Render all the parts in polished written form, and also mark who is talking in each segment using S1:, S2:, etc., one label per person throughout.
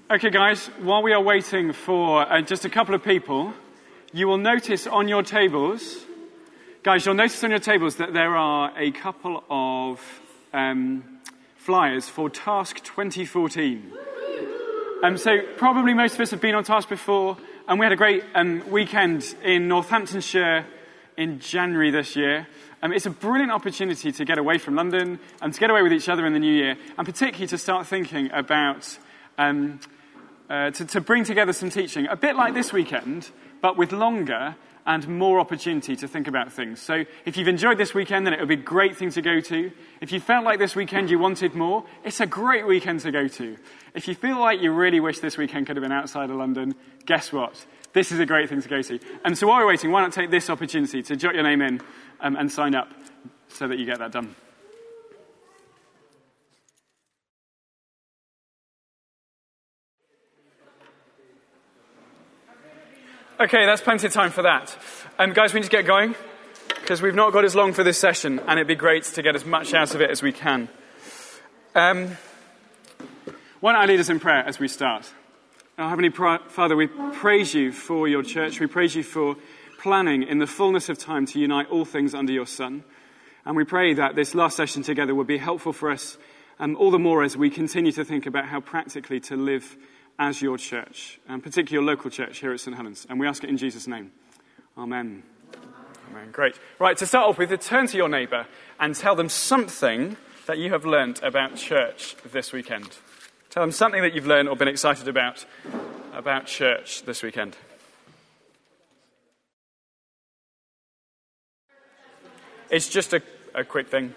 S1: Okay, guys, while we are waiting for just a couple of people, you will notice on your tables, that there are a couple of flyers for Task 2014. So probably most of us have been on Task before, and we had a great weekend in Northamptonshire in January this year. It's a brilliant opportunity to get away from London and to get away with each other in the new year, and particularly to start thinking about, to bring together some teaching, a bit like this weekend, but with longer and more opportunity to think about things. So if you've enjoyed this weekend, then it would be a great thing to go to. If you felt like this weekend you wanted more, it's a great weekend to go to. If you feel like you really wish this weekend could have been outside of London, guess what? This is a great thing to go to. And so while we're waiting, why not take this opportunity to jot your name in and sign up so that you get that done. Okay, that's plenty of time for that. Guys, we need to get going, because we've not got as long for this session, and it'd be great to get as much out of it as we can. Why don't I lead us in prayer as we start? Our Heavenly Father, we praise you for your church. We praise you for planning in the fullness of time to unite all things under your Son. And we pray that this last session together will be helpful for us, all the more as we continue to think about how practically to live as your church, and particularly your local church here at St. Helens. And we ask it in Jesus' name. Amen. Amen. Great. Right, to start off with, turn to your neighbour and tell them something that you have learnt about church this weekend. Tell them something that you've learned or been excited about church this weekend. It's just a quick thing.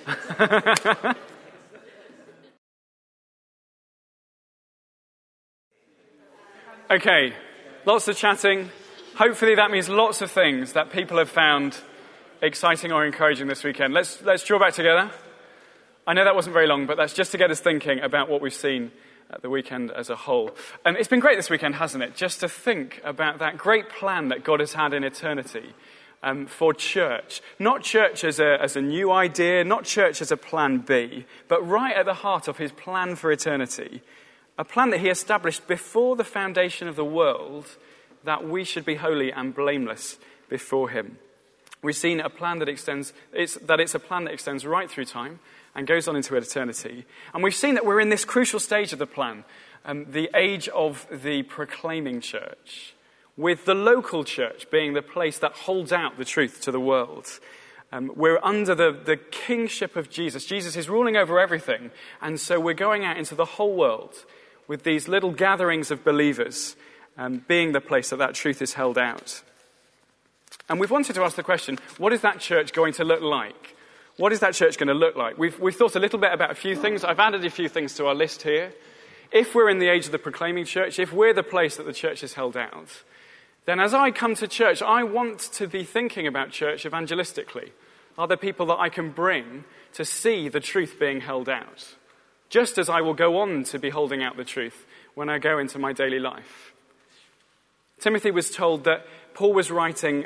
S1: Okay, lots of chatting. Hopefully that means lots of things that people have found exciting or encouraging this weekend. Let's draw back together. I know that wasn't very long, but that's just to get us thinking about what we've seen at the weekend as a whole. It's been great this weekend, hasn't it? Just to think about that great plan that God has had in eternity for church. Not church as a new idea, not church as a plan B, but right at the heart of his plan for eternity. A plan that he established before the foundation of the world, that we should be holy and blameless before him. We've seen a plan that it's a plan that extends right through time and goes on into eternity. And we've seen that we're in this crucial stage of the plan, the age of the proclaiming church, with the local church being the place that holds out the truth to the world. We're under the kingship of Jesus. Jesus is ruling over everything, and so we're going out into the whole world with these little gatherings of believers, being the place that truth is held out. And we've wanted to ask the question, what is that church going to look like? What is that church going to look like? We've thought a little bit about a few things. I've added a few things to our list here. If we're in the age of the proclaiming church, if we're the place that the church is held out, then as I come to church, I want to be thinking about church evangelistically. Are there people that I can bring to see the truth being held out? Just as I will go on to be holding out the truth when I go into my daily life. Timothy was told that Paul was writing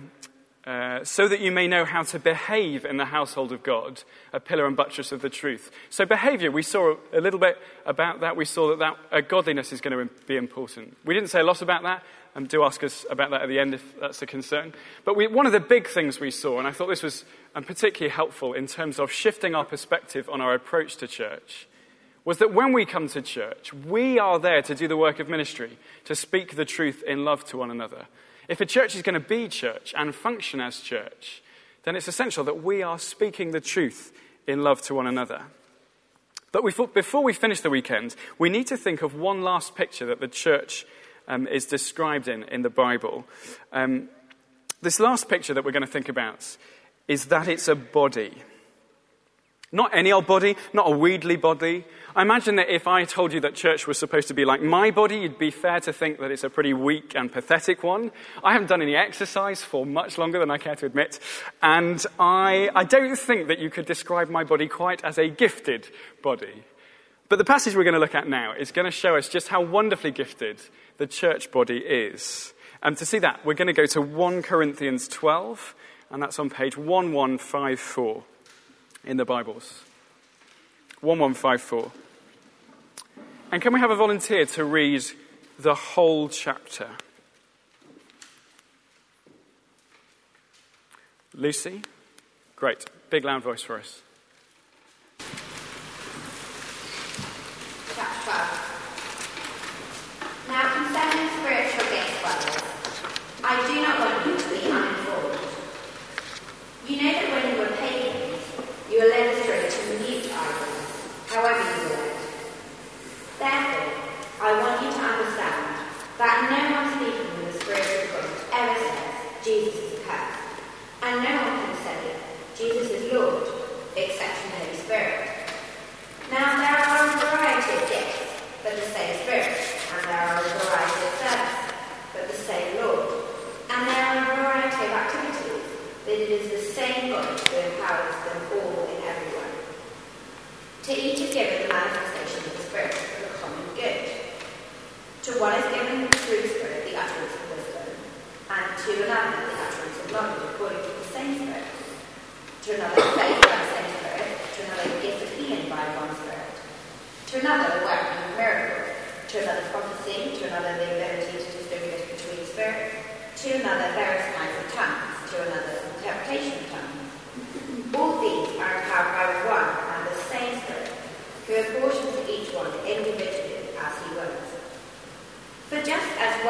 S1: so that you may know how to behave in the household of God, a pillar and buttress of the truth. So behaviour, we saw a little bit about that. We saw that godliness is going to be important. We didn't say a lot about that. Do ask us about that at the end if that's a concern. But one of the big things we saw, and I thought this was particularly helpful in terms of shifting our perspective on our approach to church, was that when we come to church, we are there to do the work of ministry, to speak the truth in love to one another. If a church is going to be church and function as church, then it's essential that we are speaking the truth in love to one another. But before we finish the weekend, we need to think of one last picture that the church is described in the Bible. This last picture that we're going to think about is that it's a body. Not any old body, not a weedly body. I imagine that if I told you that church was supposed to be like my body, you'd be fair to think that it's a pretty weak and pathetic one. I haven't done any exercise for much longer than I care to admit, and I don't think that you could describe my body quite as a gifted body. But the passage we're going to look at now is going to show us just how wonderfully gifted the church body is. And to see that, we're going to go to 1 Corinthians 12, and that's on page 1154 in the Bibles. 1154. And can we have a volunteer to read the whole chapter? Lucy? Great. Big loud voice for us.
S2: Chapter 12. Now concerning spiritual gifts, brothers, I do not want you to be uninformed. You know that when you were pagans, you were led astray to mute idols, however you were led. Therefore, I want you to understand that no one speaking in the Spirit of God ever says, Jesus is accursed, and no one can say, Jesus is Lord, except in the Holy Spirit. Now there are a variety of gifts, but the same Spirit, and there are a variety of servants, but the same Lord. And there are a variety of activities, but it is the same God who empowers them all in everyone. To each is given the manifestation of the Spirit for the common good. To one is given through the Spirit the utterance of wisdom, and to another the utterance of knowledge according to the same Spirit. To another faith by the same Spirit, to another the gift of healing by one Spirit, to another the working of miracles, to another prophecy, to another the ability to distinguish between spirits, to another various kinds of tongues, to another interpretation of tongues. All these are empowered by one and the same Spirit, who apportions to each one individually as he wills. For just as the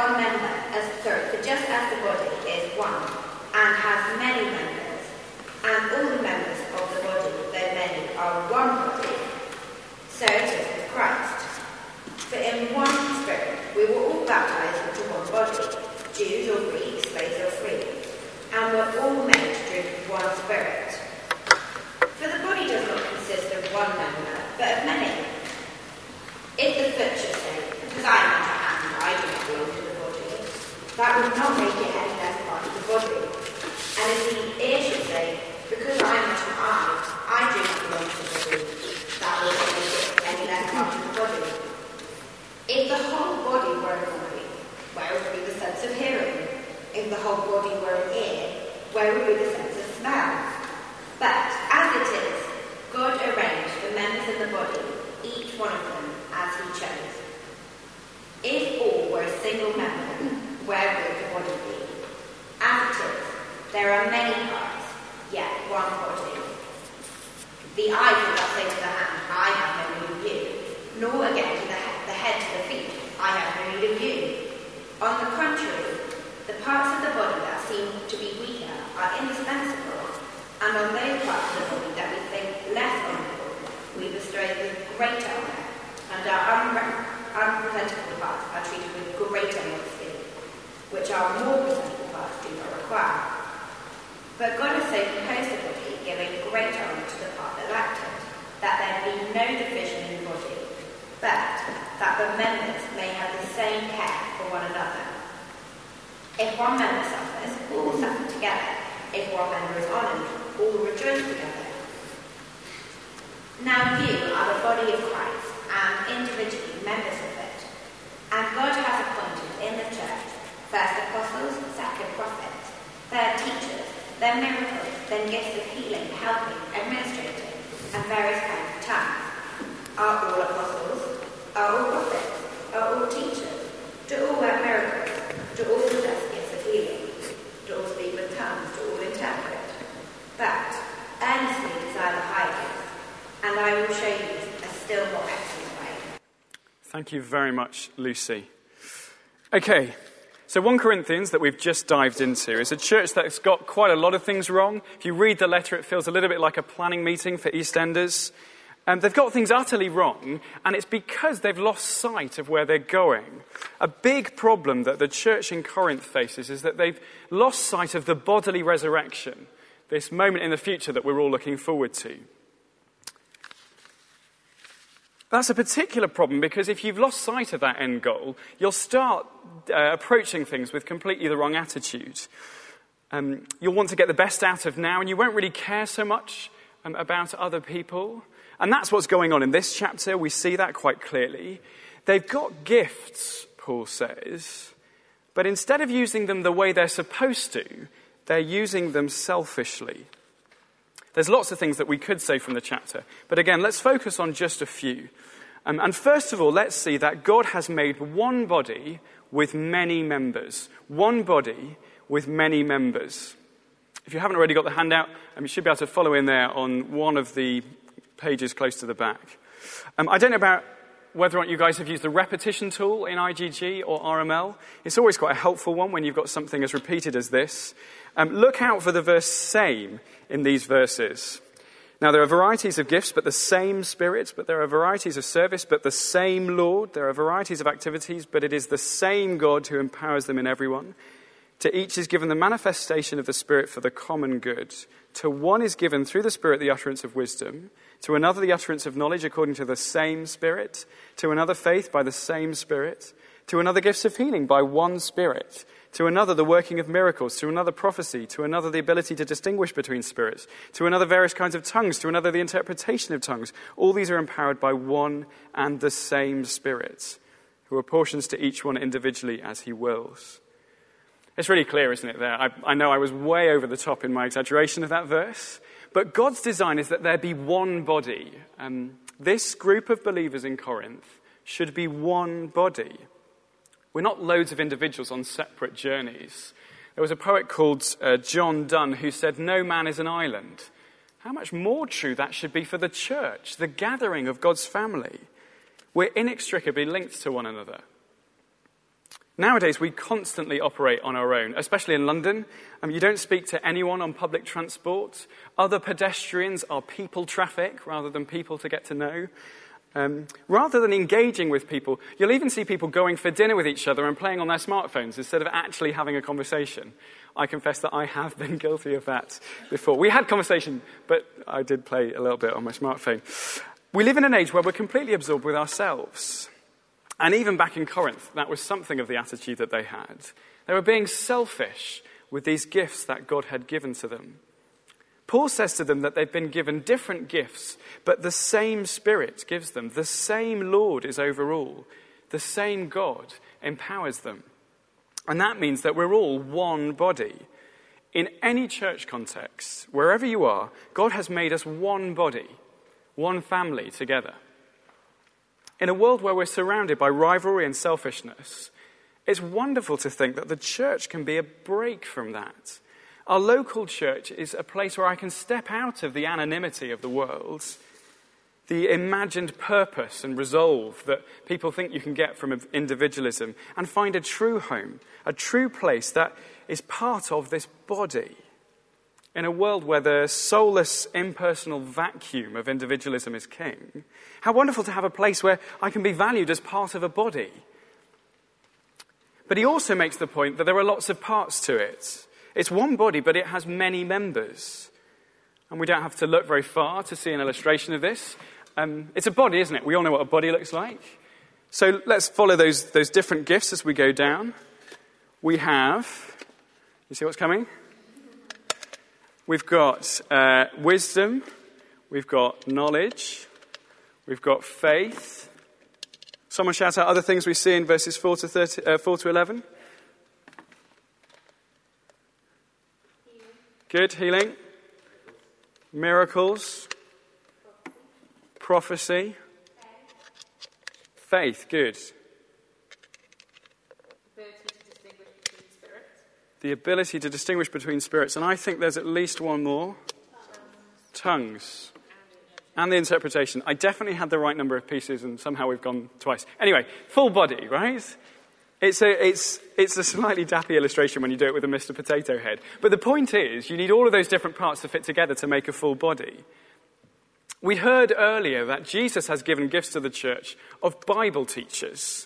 S2: body is one and has many members, and all the members of the body, though many, are one body, so it is with Christ. For in one Spirit we were all baptized into one body, Jews or Greeks, slaves or free, and were all made to drink of one Spirit. For the body does not consist of one member, but of many. If the foot should say, because I am not a hand, I do not belong to the body, that would not make it any less part of the body. And if the ear should say, because I am not an eye, I do not belong to the body, that would not make it any less part of the body. If the whole body were an eye, where would be the sense of hearing? If the whole body were an ear, where would be the sense of smell? But as it is, God arranged the members of the body, each one of them as he chose. If all were a single member, where would the body be? As it is, there are many parts, yet one body. The eye will not say to the hand, I have no need of you, nor again to the head to the feet, I have no need of you. On the contrary, the parts of the body that seem to be weaker are indispensable, and on those parts of the body that we think less honourable, we bestow with greater honour, and our unpresentable parts are treated with greater modesty, which our more presentable parts do not require. But God has so composed the body, giving great honour to the part that lacked it, that there be no division in the body, but that the members may have the same care for one another. If one member suffers, all suffer together. If one member is honoured, all rejoice together. Now you are the body of Christ, and individually members of it. And God has appointed in the church first apostles, second prophets, third teachers, then miracles, then gifts of healing, helping, administrating, and various kinds of tongues. Are all apostles? Are all prophets? Are all teachers? Do all work miracles? Do all possess gifts of healing? Do all speak with tongues? Do all interpret? But earnestly desire the higher gifts, and I will show you a still more excellent way.
S1: Thank you very much, Lucy. Okay, so 1 Corinthians that we've just dived into is a church that's got quite a lot of things wrong. If you read the letter, it feels a little bit like a planning meeting for EastEnders. They've got things utterly wrong, and it's because they've lost sight of where they're going. A big problem that the church in Corinth faces is that they've lost sight of the bodily resurrection, this moment in the future that we're all looking forward to. That's a particular problem because if you've lost sight of that end goal, you'll start approaching things with completely the wrong attitude. You'll want to get the best out of now, and you won't really care so much about other people. And that's what's going on in this chapter. We see that quite clearly. They've got gifts, Paul says, but instead of using them the way they're supposed to, they're using them selfishly. There's lots of things that we could say from the chapter, but again, let's focus on just a few. And first of all, let's see that God has made one body with many members. One body with many members. If you haven't already got the handout, you should be able to follow in there on one of the pages close to the back. I don't know about whether or not you guys have used the repetition tool in IGG or RML. It's always quite a helpful one when you've got something as repeated as this. Look out for the verse same in these verses. Now, there are varieties of gifts, but the same Spirit. But there are varieties of service, but the same Lord. There are varieties of activities, but it is the same God who empowers them in everyone. To each is given the manifestation of the Spirit for the common good. To one is given through the Spirit the utterance of wisdom. To another the utterance of knowledge according to the same Spirit. To another faith by the same Spirit. To another gifts of healing by one Spirit. To another the working of miracles. To another prophecy. To another the ability to distinguish between spirits. To another various kinds of tongues. To another the interpretation of tongues. All these are empowered by one and the same Spirit, who apportions to each one individually as he wills. It's really clear, isn't it, there? I know I was way over the top in my exaggeration of that verse. But God's design is that there be one body. This group of believers in Corinth should be one body. We're not loads of individuals on separate journeys. There was a poet called John Donne who said, "No man is an island." How much more true that should be for the church, the gathering of God's family. We're inextricably linked to one another. Nowadays, we constantly operate on our own, especially in London. You don't speak to anyone on public transport. Other pedestrians are people traffic rather than people to get to know. Rather than engaging with people, you'll even see people going for dinner with each other and playing on their smartphones instead of actually having a conversation. I confess that I have been guilty of that before. We had conversation, but I did play a little bit on my smartphone. We live in an age where we're completely absorbed with ourselves. And even back in Corinth, that was something of the attitude that they had. They were being selfish with these gifts that God had given to them. Paul says to them that they've been given different gifts, but the same Spirit gives them. The same Lord is over all. The same God empowers them. And that means that we're all one body. In any church context, wherever you are, God has made us one body, one family together. In a world where we're surrounded by rivalry and selfishness, it's wonderful to think that the church can be a break from that. Our local church is a place where I can step out of the anonymity of the world, the imagined purpose and resolve that people think you can get from individualism, and find a true home, a true place that is part of this body. In a world where the soulless, impersonal vacuum of individualism is king, how wonderful to have a place where I can be valued as part of a body. But he also makes the point that there are lots of parts to it. It's one body, but it has many members. And we don't have to look very far to see an illustration of this. It's a body, isn't it? We all know what a body looks like. So let's follow those different gifts as we go down. We have, you see what's coming? We've got wisdom, we've got knowledge, we've got faith. Someone shout out other things we see in verses 4 to 11. Good, healing. Miracles. Prophecy. Faith, good. The ability to distinguish between spirits. And I think there's at least one more. Tongues. And the interpretation. I definitely had the right number of pieces and somehow we've gone twice. Anyway, full body, right? It's a slightly dappy illustration when you do it with a Mr. Potato Head. But the point is, you need all of those different parts to fit together to make a full body. We heard earlier that Jesus has given gifts to the church of Bible teachers.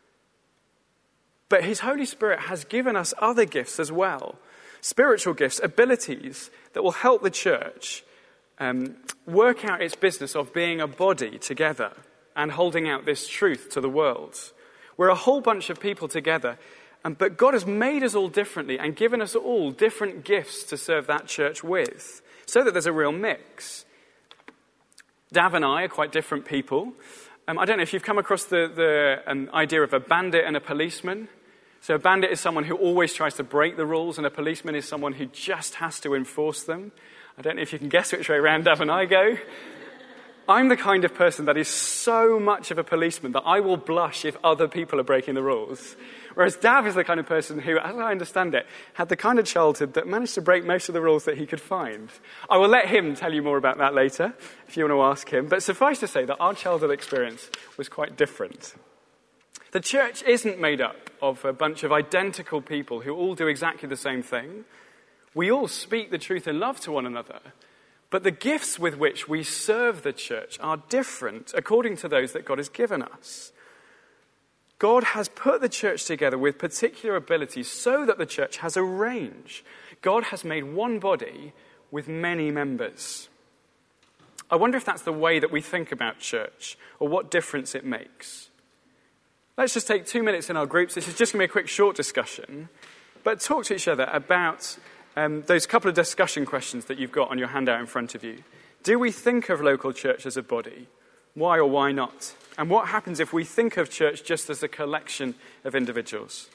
S1: But his Holy Spirit has given us other gifts as well. Spiritual gifts, abilities that will help the church work out its business of being a body together and holding out this truth to the world. We're a whole bunch of people together, but God has made us all differently and given us all different gifts to serve that church with, so that there's a real mix. Dav and I are quite different people. I don't know if you've come across the idea of a bandit and a policeman. So a bandit is someone who always tries to break the rules, and a policeman is someone who just has to enforce them. I don't know if you can guess which way around Dav and I go. I'm the kind of person that is so much of a policeman that I will blush if other people are breaking the rules. Whereas Dav is the kind of person who, as I understand it, had the kind of childhood that managed to break most of the rules that he could find. I will let him tell you more about that later, if you want to ask him. But suffice to say that our childhood experience was quite different. The church isn't made up of a bunch of identical people who all do exactly the same thing. We all speak the truth in love to one another. But the gifts with which we serve the church are different according to those that God has given us. God has put the church together with particular abilities so that the church has a range. God has made one body with many members. I wonder if that's the way that we think about church or what difference it makes. Let's just take 2 minutes in our groups. This is just going to be a quick, short discussion. But talk to each other about those couple of discussion questions that you've got on your handout in front of you. Do we think of local church as a body? Why or why not? And what happens if we think of church just as a collection of individuals?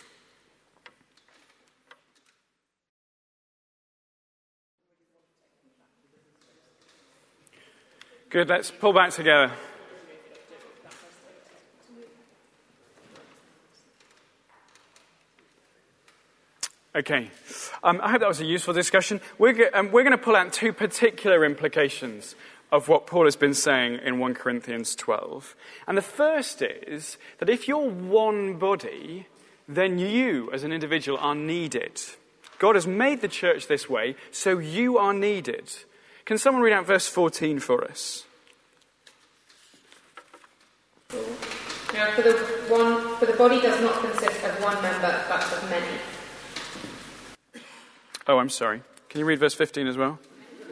S1: Good, let's pull back together. Okay, I hope that was a useful discussion. We're going to pull out two particular implications of what Paul has been saying in 1 Corinthians 12. And the first is that if you're one body, then you as an individual are needed. God has made the church this way, so you are needed. Can someone read out verse 14 for us?
S3: Now, for the body does not consist of one member, but of many.
S1: Oh, I'm sorry. Can you read verse 15 as well?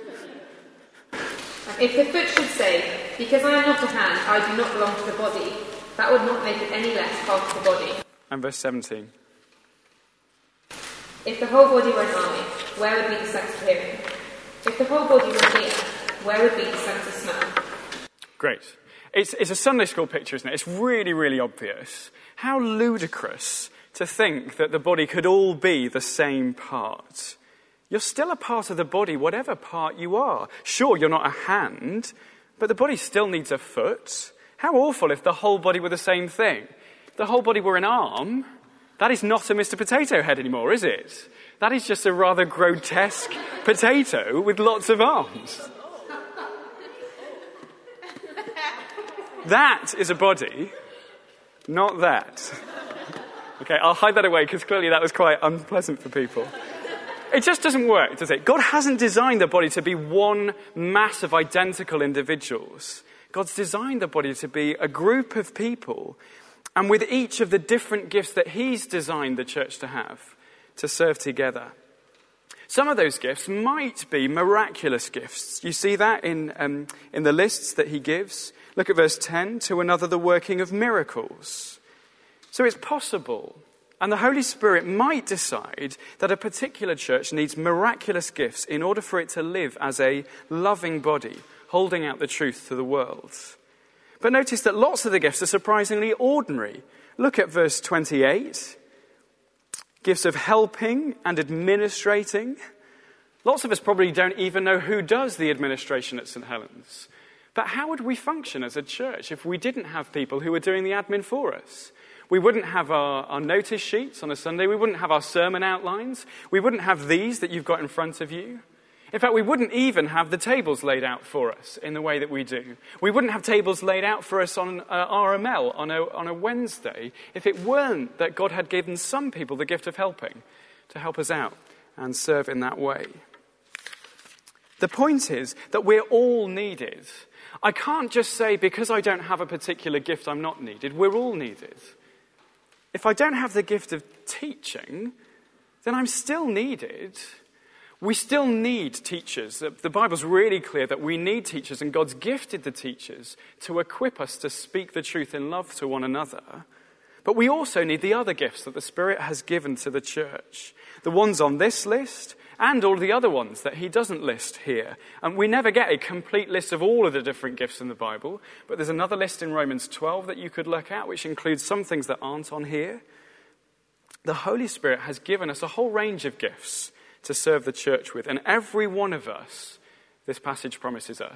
S3: If the foot should say, because I am not a hand, I do not belong to the body, that would not make it any less part of the body.
S1: And verse 17.
S3: If the whole body were an eye, where would be the sense of hearing? If the whole body were an ear, where would be the sense of smell?
S1: Great. It's a Sunday school picture, isn't it? It's really, really obvious. How ludicrous to think that the body could all be the same part. You're still a part of the body, whatever part you are. Sure, you're not a hand, but the body still needs a foot. How awful if the whole body were the same thing. If the whole body were an arm, that is not a Mr. Potato Head anymore, is it? That is just a rather grotesque potato with lots of arms. That is a body, not that. Okay, I'll hide that away because clearly that was quite unpleasant for people. It just doesn't work, does it? God hasn't designed the body to be one mass of identical individuals. God's designed the body to be a group of people, and with each of the different gifts that he's designed the church to have, to serve together. Some of those gifts might be miraculous gifts. You see that in the lists that he gives. Look at verse 10, to another the working of miracles. So it's possible, and the Holy Spirit might decide that a particular church needs miraculous gifts in order for it to live as a loving body, holding out the truth to the world. But notice that lots of the gifts are surprisingly ordinary. Look at verse 28. Gifts of helping and administrating. Lots of us probably don't even know who does the administration at St. Helens. But how would we function as a church if we didn't have people who were doing the admin for us? We wouldn't have our notice sheets on a Sunday. We wouldn't have our sermon outlines. We wouldn't have these that you've got in front of you. In fact, we wouldn't even have the tables laid out for us in the way that we do. We wouldn't have tables laid out for us on RML on a Wednesday if it weren't that God had given some people the gift of helping to help us out and serve in that way. The point is that we're all needed. I can't just say because I don't have a particular gift I'm not needed. We're all needed. If I don't have the gift of teaching, then I'm still needed. We still need teachers. The Bible's really clear that we need teachers, and God's gifted the teachers to equip us to speak the truth in love to one another. But we also need the other gifts that the Spirit has given to the church. The ones on this list and all the other ones that he doesn't list here. And we never get a complete list of all of the different gifts in the Bible, but there's another list in Romans 12 that you could look at, which includes some things that aren't on here. The Holy Spirit has given us a whole range of gifts to serve the church with. And every one of us, this passage promises us,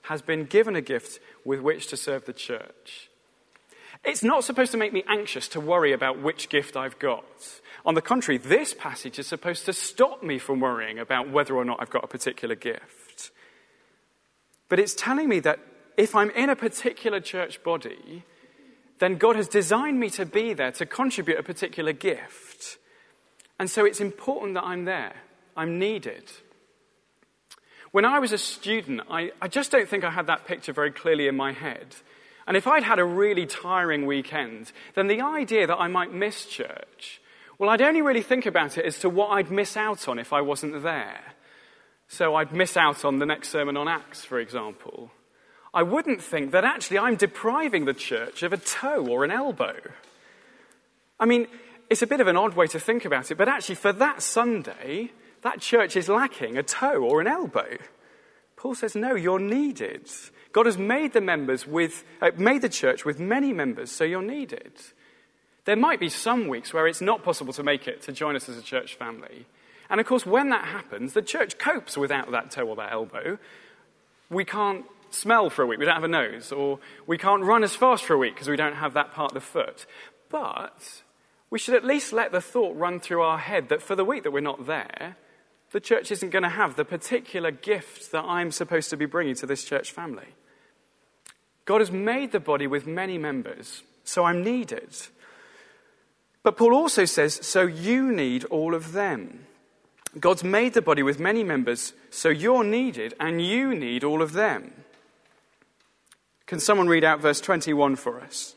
S1: has been given a gift with which to serve the church. It's not supposed to make me anxious to worry about which gift I've got. On the contrary, this passage is supposed to stop me from worrying about whether or not I've got a particular gift. But it's telling me that if I'm in a particular church body, then God has designed me to be there to contribute a particular gift. And so it's important that I'm there. I'm needed. When I was a student, I just don't think I had that picture very clearly in my head. And if I'd had a really tiring weekend, then the idea that I might miss church, well, I'd only really think about it as to what I'd miss out on if I wasn't there. So I'd miss out on the next sermon on Acts, for example. I wouldn't think that actually I'm depriving the church of a toe or an elbow. I mean, it's a bit of an odd way to think about it, but actually for that Sunday, that church is lacking a toe or an elbow. Paul says, no, you're needed. God has made the church with many members, so you're needed. There might be some weeks where it's not possible to make it to join us as a church family. And of course, when that happens, the church copes without that toe or that elbow. We can't smell for a week, we don't have a nose, or we can't run as fast for a week because we don't have that part of the foot. But we should at least let the thought run through our head that for the week that we're not there, the church isn't going to have the particular gift that I'm supposed to be bringing to this church family. God has made the body with many members, so I'm needed. But Paul also says, so you need all of them. God's made the body with many members, so you're needed, and you need all of them. Can someone read out verse 21 for us?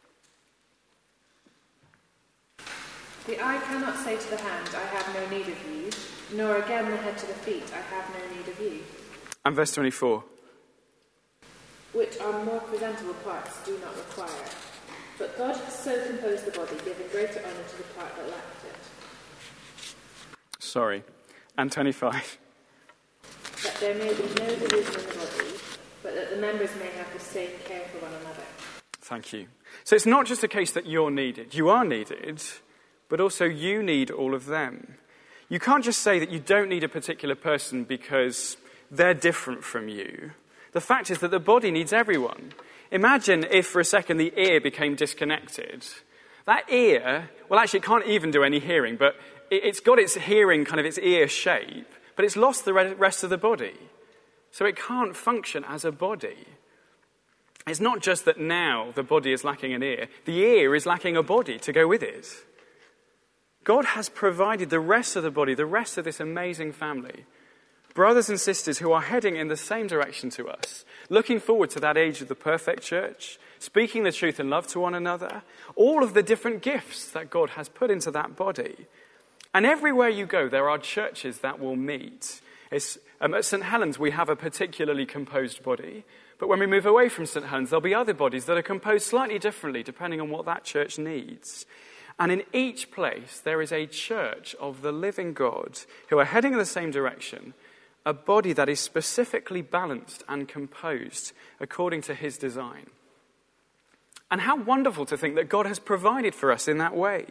S3: The eye cannot say to the hand, I have no need of you, nor again the head to the feet, I have no need of you.
S1: And verse 24.
S3: Which our more presentable parts do not require. But God has so composed the body, giving greater honour to the part that lacked it.
S1: Sorry. And 25.
S3: That there may be no division in the body, but that the members may have the same care for one another.
S1: Thank you. So it's not just a case that you're needed. You are needed, but also you need all of them. You can't just say that you don't need a particular person because they're different from you. The fact is that the body needs everyone. Imagine if for a second the ear became disconnected. That ear, well, actually it can't even do any hearing, but it's got its hearing, kind of its ear shape, but it's lost the rest of the body. So it can't function as a body. It's not just that now the body is lacking an ear. The ear is lacking a body to go with it. God has provided the rest of the body, the rest of this amazing family, brothers and sisters who are heading in the same direction to us, looking forward to that age of the perfect church, speaking the truth in love to one another, all of the different gifts that God has put into that body. And everywhere you go, there are churches that will meet. At St. Helens, we have a particularly composed body. But when we move away from St. Helens, there'll be other bodies that are composed slightly differently, depending on what that church needs. And in each place, there is a church of the living God who are heading in the same direction, a body that is specifically balanced and composed according to his design. And how wonderful to think that God has provided for us in that way.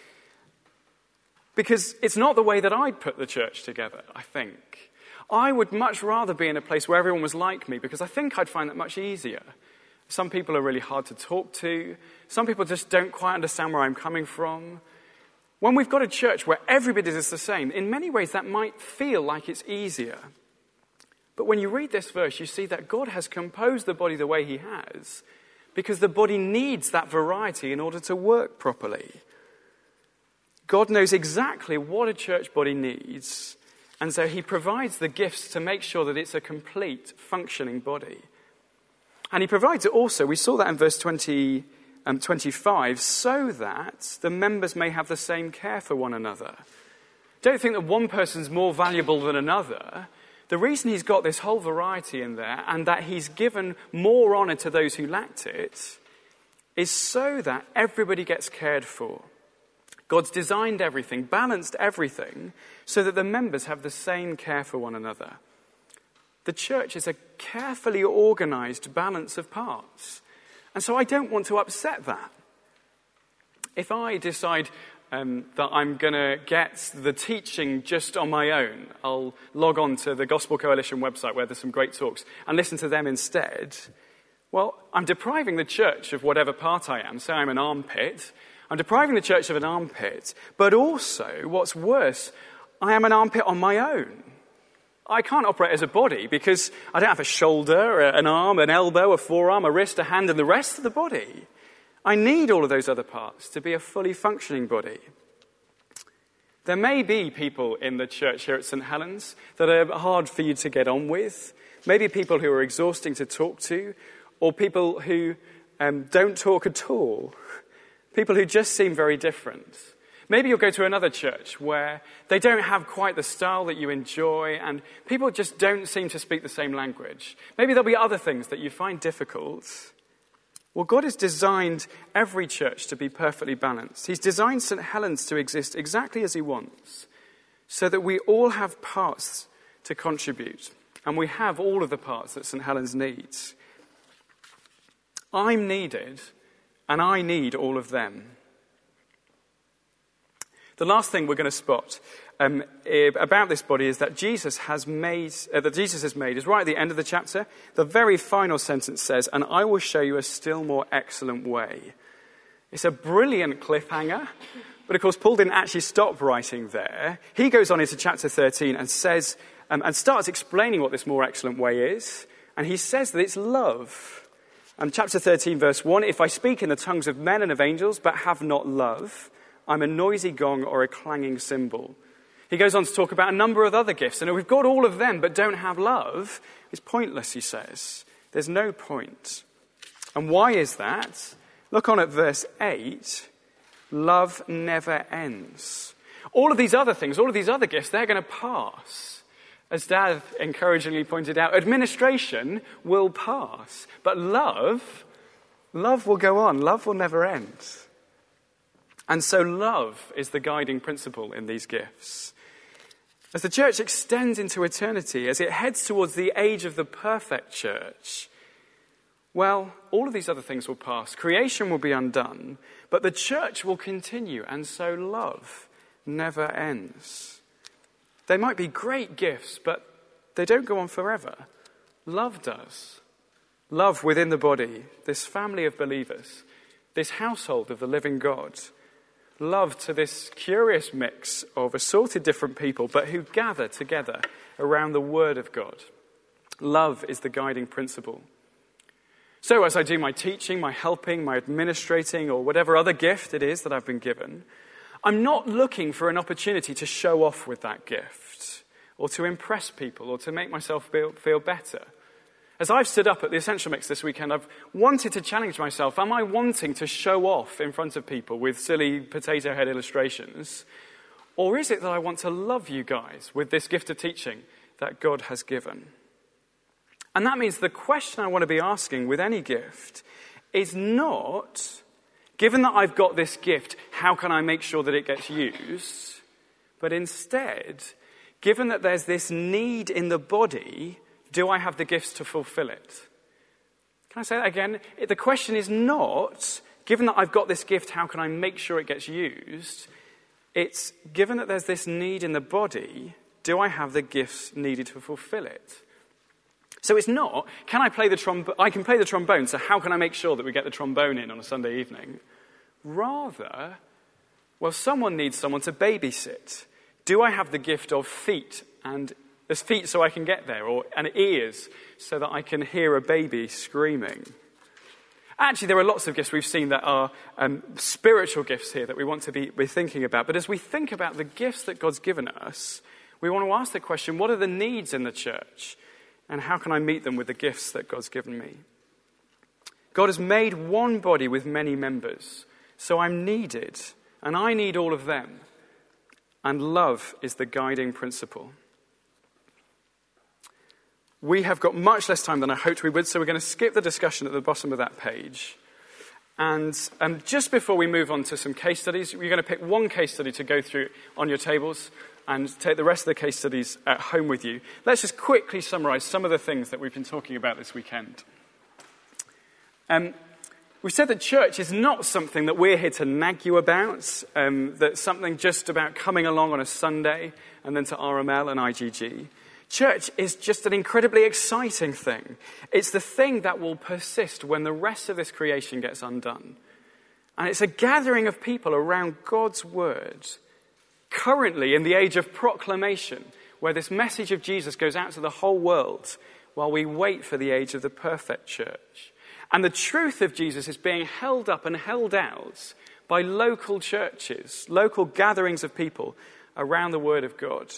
S1: Because it's not the way that I'd put the church together, I think. I would much rather be in a place where everyone was like me, because I think I'd find that much easier. Some people are really hard to talk to. Some people just don't quite understand where I'm coming from. When we've got a church where everybody is the same, in many ways that might feel like it's easier. But when you read this verse, you see that God has composed the body the way he has, because the body needs that variety in order to work properly. God knows exactly what a church body needs, and so he provides the gifts to make sure that it's a complete, functioning body. And he provides it also, we saw that in verse 25, so that the members may have the same care for one another. Don't think that one person's more valuable than another. The reason he's got this whole variety in there, and that he's given more honour to those who lacked it, is so that everybody gets cared for. God's designed everything, balanced everything, so that the members have the same care for one another. The church is a carefully organised balance of parts. And so I don't want to upset that. If I decide that I'm going to get the teaching just on my own. I'll log on to the Gospel Coalition website where there's some great talks and listen to them instead. Well, I'm depriving the church of whatever part I am. Say I'm an armpit. I'm depriving the church of an armpit. But also, what's worse, I am an armpit on my own. I can't operate as a body because I don't have a shoulder, an arm, an elbow, a forearm, a wrist, a hand, and the rest of the body. I need all of those other parts to be a fully functioning body. There may be people in the church here at St. Helens that are hard for you to get on with. Maybe people who are exhausting to talk to, or people who don't talk at all. People who just seem very different. Maybe you'll go to another church where they don't have quite the style that you enjoy and people just don't seem to speak the same language. Maybe there'll be other things that you find difficult. Well, God has designed every church to be perfectly balanced. He's designed St. Helens to exist exactly as he wants, so that we all have parts to contribute, and we have all of the parts that St. Helens needs. I'm needed, and I need all of them. The last thing we're going to spot about this body is that Jesus has made is right at the end of the chapter. The very final sentence says, "And I will show you a still more excellent way." It's a brilliant cliffhanger, but of course Paul didn't actually stop writing there. He goes on into chapter 13 and says, and starts explaining what this more excellent way is, and he says that it's love. Chapter 13, verse 1, "If I speak in the tongues of men and of angels, but have not love, I'm a noisy gong or a clanging cymbal." He goes on to talk about a number of other gifts. And if we've got all of them but don't have love, it's pointless, he says. There's no point. And why is that? Look on at verse 8. Love never ends. All of these other things, all of these other gifts, they're going to pass. As Dad encouragingly pointed out, administration will pass. But love will go on. Love will never end. And so love is the guiding principle in these gifts. As the church extends into eternity, as it heads towards the age of the perfect church, well, all of these other things will pass. Creation will be undone, but the church will continue, and so love never ends. They might be great gifts, but they don't go on forever. Love does. Love within the body, this family of believers, this household of the living God. Love to this curious mix of assorted different people, but who gather together around the Word of God. Love is the guiding principle. So as I do my teaching, my helping, my administrating, or whatever other gift it is that I've been given, I'm not looking for an opportunity to show off with that gift, or to impress people, or to make myself feel better. As I've stood up at the Essential Mix this weekend, I've wanted to challenge myself. Am I wanting to show off in front of people with silly potato head illustrations? Or is it that I want to love you guys with this gift of teaching that God has given? And that means the question I want to be asking with any gift is not, given that I've got this gift, how can I make sure that it gets used? But instead, given that there's this need in the body, do I have the gifts to fulfill it? Can I say that again? The question is not, given that I've got this gift, how can I make sure it gets used? It's, given that there's this need in the body, do I have the gifts needed to fulfill it? So it's not, can I play the trombone? I can play the trombone, so how can I make sure that we get the trombone in on a Sunday evening? Rather, well, someone needs someone to babysit. Do I have the gift of feet and there's feet so I can get there, and ears so that I can hear a baby screaming? Actually, there are lots of gifts we've seen that are spiritual gifts here that we want to be thinking about. But as we think about the gifts that God's given us, we want to ask the question, what are the needs in the church? And how can I meet them with the gifts that God's given me? God has made one body with many members, so I'm needed, and I need all of them. And love is the guiding principle. We have got much less time than I hoped we would, so we're going to skip the discussion at the bottom of that page. And just before we move on to some case studies, we're going to pick one case study to go through on your tables and take the rest of the case studies at home with you. Let's just quickly summarize some of the things that we've been talking about this weekend. We said that church is not something that we're here to nag you about, that's something just about coming along on a Sunday and then to RML and IGG. Church is just an incredibly exciting thing. It's the thing that will persist when the rest of this creation gets undone. And it's a gathering of people around God's word, currently in the age of proclamation, where this message of Jesus goes out to the whole world while we wait for the age of the perfect church. And the truth of Jesus is being held up and held out by local churches, local gatherings of people around the Word of God.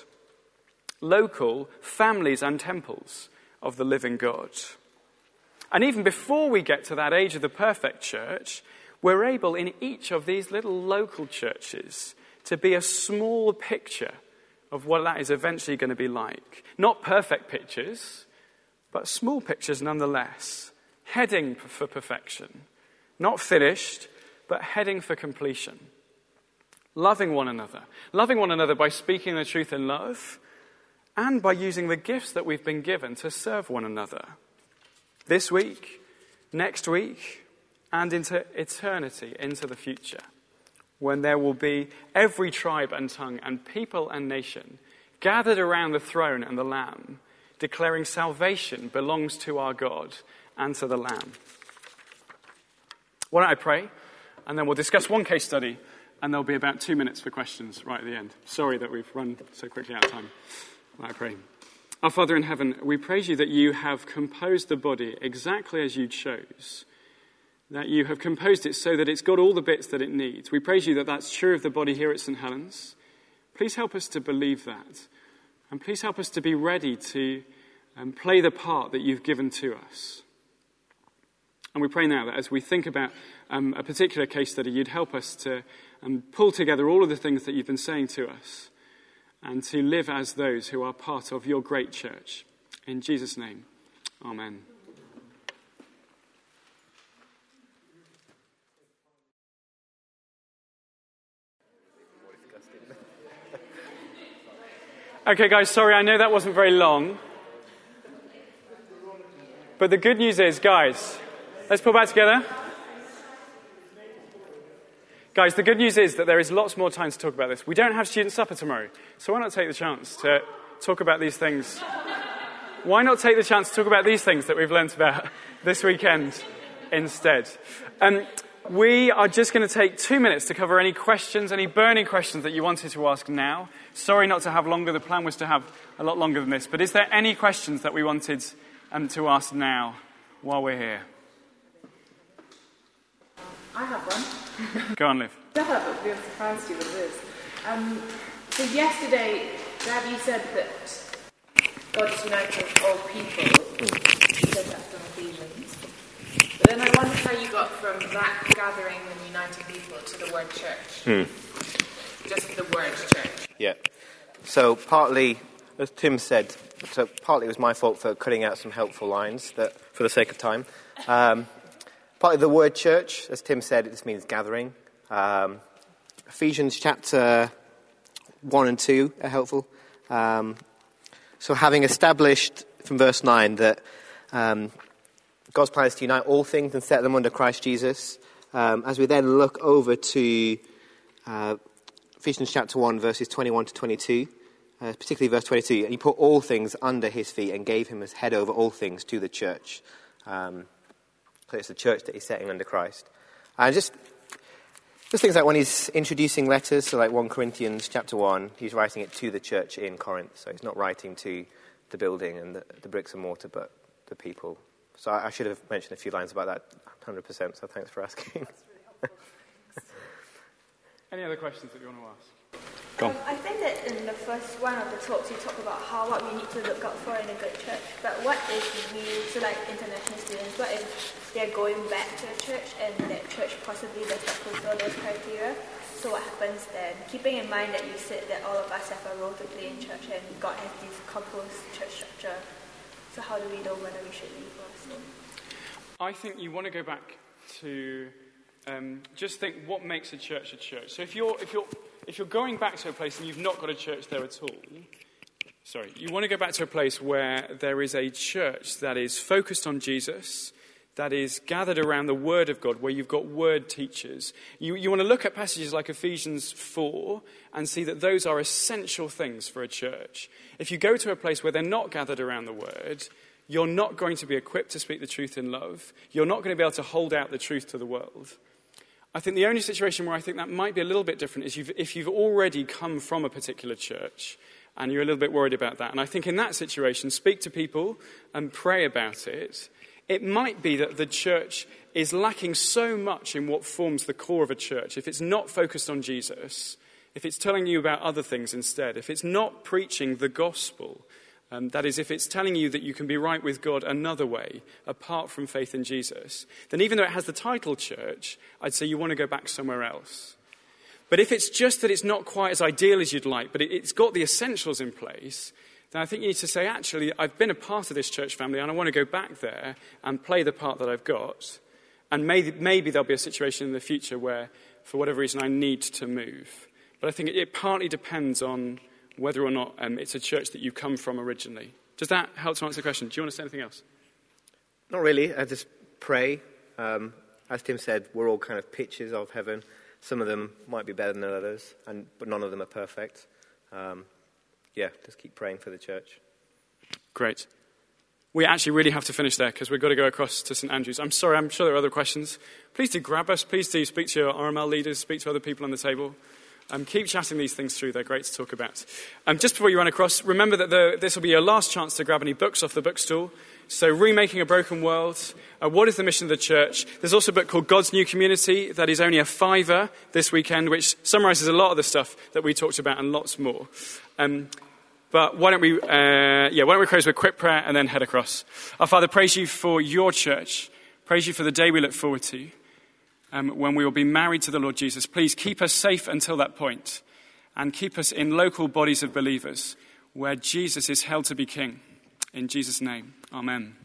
S1: Local families and temples of the living God. And even before we get to that age of the perfect church, we're able in each of these little local churches to be a small picture of what that is eventually going to be like. Not perfect pictures, but small pictures nonetheless. Heading for perfection. Not finished, but heading for completion. Loving one another. Loving one another by speaking the truth in love and by using the gifts that we've been given to serve one another. This week, next week, and into eternity, into the future, when there will be every tribe and tongue and people and nation gathered around the throne and the Lamb, declaring salvation belongs to our God and to the Lamb. Why don't I pray, and then we'll discuss one case study, and there'll be about 2 minutes for questions right at the end. Sorry that we've run so quickly out of time. Why don't I pray. Our Father in heaven, we praise you that you have composed the body exactly as you chose, that you have composed it so that it's got all the bits that it needs. We praise you that that's true of the body here at St. Helens. Please help us to believe that, and please help us to be ready to play the part that you've given to us. And we pray now that as we think about a particular case study, you'd help us to pull together all of the things that you've been saying to us and to live as those who are part of your great church. In Jesus' name, amen. Okay, guys, sorry, I know that wasn't very long. But the good news is, guys, let's pull back together. Guys, the good news is that there is lots more time to talk about this. We don't have student supper tomorrow, so why not take the chance to talk about these things? Why not take the chance to talk about these things that we've learnt about this weekend instead? We are just going to take 2 minutes to cover any questions, any burning questions that you wanted to ask now. Sorry not to have longer. The plan was to have a lot longer than this. But is there any questions that we wanted to ask now while we're here?
S3: I have one.
S1: Go on, Liv.
S3: That would be a surprise to you what it is. So yesterday, Dad, you said that God is united all people. You said that from Ephesians. But then I wonder how you got from that gathering and uniting people to the word church. Just the word church.
S4: Yeah. So partly, as Tim said, partly it was my fault for cutting out some helpful lines that, for the sake of time. Partly the word church, as Tim said, it just means gathering. Ephesians chapter 1 and 2 are helpful. So having established from verse 9 that God's plan is to unite all things and set them under Christ Jesus, as we then look over to Ephesians chapter 1, verses 21 to 22, particularly verse 22, and he put all things under his feet and gave him as head over all things to the church. So it's the church that he's setting under Christ. And just things like when he's introducing letters, so like 1 Corinthians chapter 1, he's writing it to the church in Corinth. So he's not writing to the building and the bricks and mortar, but the people. So I should have mentioned a few lines about that 100%, so thanks for asking.
S1: Any other questions that you want to ask?
S5: I think that in the first one of the talks you talked about what we need to look out for in a good church. But what if so like international students, what if they're going back to a church and that church possibly does not fulfill those criteria? So what happens then? Keeping in mind that you said that all of us have a role to play in church and God has this composed church structure. So how do we know whether we should leave or stay?
S1: I think you want to go back to just think what makes a church a church. So if you're going back to a place and you've not got a church there at all, you want to go back to a place where there is a church that is focused on Jesus, that is gathered around the Word of God, where you've got word teachers. You want to look at passages like Ephesians 4 and see that those are essential things for a church. If you go to a place where they're not gathered around the Word, you're not going to be equipped to speak the truth in love. You're not going to be able to hold out the truth to the world. I think the only situation where I think that might be a little bit different is if you've already come from a particular church and you're a little bit worried about that. And I think in that situation, speak to people and pray about it. It might be that the church is lacking so much in what forms the core of a church. If it's not focused on Jesus, if it's telling you about other things instead, if it's not preaching the gospel, that is, if it's telling you that you can be right with God another way, apart from faith in Jesus, then even though it has the title church, I'd say you want to go back somewhere else. But if it's just that it's not quite as ideal as you'd like, but it's got the essentials in place, then I think you need to say, actually, I've been a part of this church family and I want to go back there and play the part that I've got. And maybe there'll be a situation in the future where, for whatever reason, I need to move. But I think it partly depends on whether or not it's a church that you come from originally. Does that help to answer the question? Do you want to say anything else?
S4: Not really. I just pray. As Tim said, we're all kind of pictures of heaven. Some of them might be better than others, but none of them are perfect. Just keep praying for the church.
S1: Great. We actually really have to finish there because we've got to go across to St. Andrews. I'm sorry, I'm sure there are other questions. Please do grab us. Please do speak to your RML leaders, speak to other people on the table. Keep chatting these things through. They're great to talk about. Just before you run across, remember that this will be your last chance to grab any books off the bookstall. So, Remaking a Broken World. What is the mission of the church? There's also a book called God's New Community that is only a £5 this weekend, which summarises a lot of the stuff that we talked about and lots more. But why don't we close with a quick prayer and then head across. Our Father, praise you for your church. Praise you for the day we look forward to. When we will be married to the Lord Jesus. Please keep us safe until that point and keep us in local bodies of believers where Jesus is held to be king. In Jesus' name, amen.